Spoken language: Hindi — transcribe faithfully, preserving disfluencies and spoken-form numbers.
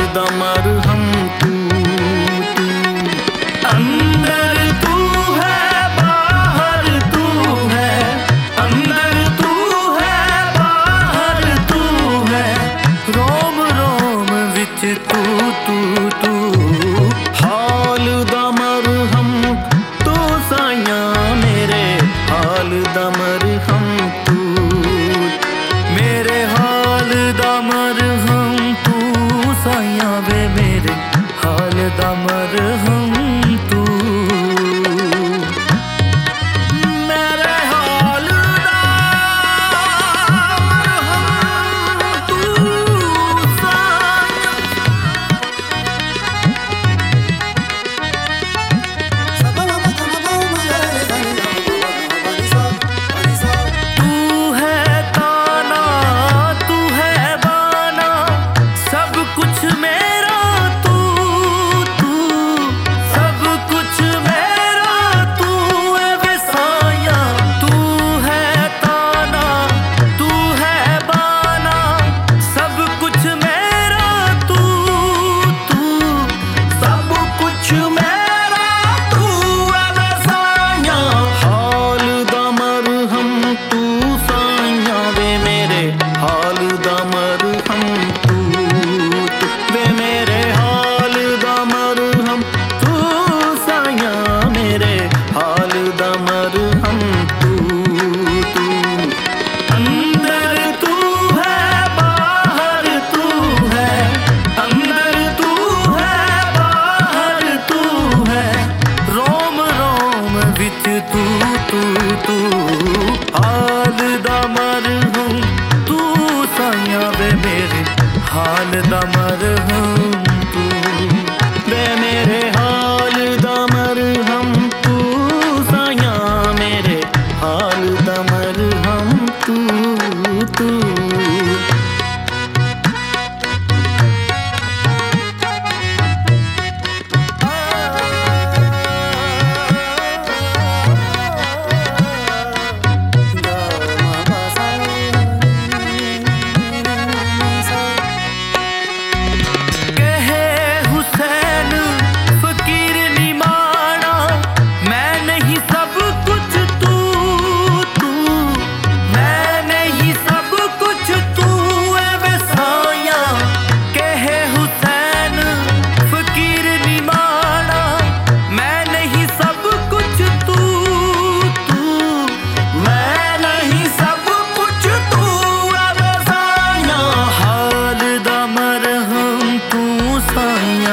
दा मरहम तू तू। अंदर तू है बाहर तू है, अंदर तू है बाहर तू है, रोम रोम विच तू तू तू। हाल दा मरहम तू साया मेरे, हाल दा मरहम तू, मेरे हाल दा मरहम तू साया वे मेरे हाल दा मरहम तू। मेरे हाल दा मरहम तू साया। तू है ताना तू है बाना, सब कुछ मेरा तू तू, सब कुछ मेरा तू है बेसाया। तू है ताना तू है बाना, सब कुछ मेरा तू तू, सब कुछ मेरा तू है बेसाया। हाल दा मरहम तू साया वे मेरे हाल दा मरहम तू तू, वे मेरे हाल दा मरहम तू साया मेरे हाल दा मरहम तू तू। अंदर तू है बाहर तू है, अंदर तू है बाहर तू है, रोम रोम विच तू तू तू। हाल दा मरहम तू साया वे मेरे हाल दा मरहम तू, वे मेरे हाल दा मरहम तू साया मेरे हाल दा मरहम तू तू। कहे हुसैन फकीर निमाना, मैं नहीं सब कुछ तू तू, मैं नहीं सब कुछ तू है बेसाया। कहे हुसैन फकीर निमाना, मैं नहीं सब कुछ तू तू, मैं नहीं सब कुछ तू है बेसाया। हाल दा मरहम तू साया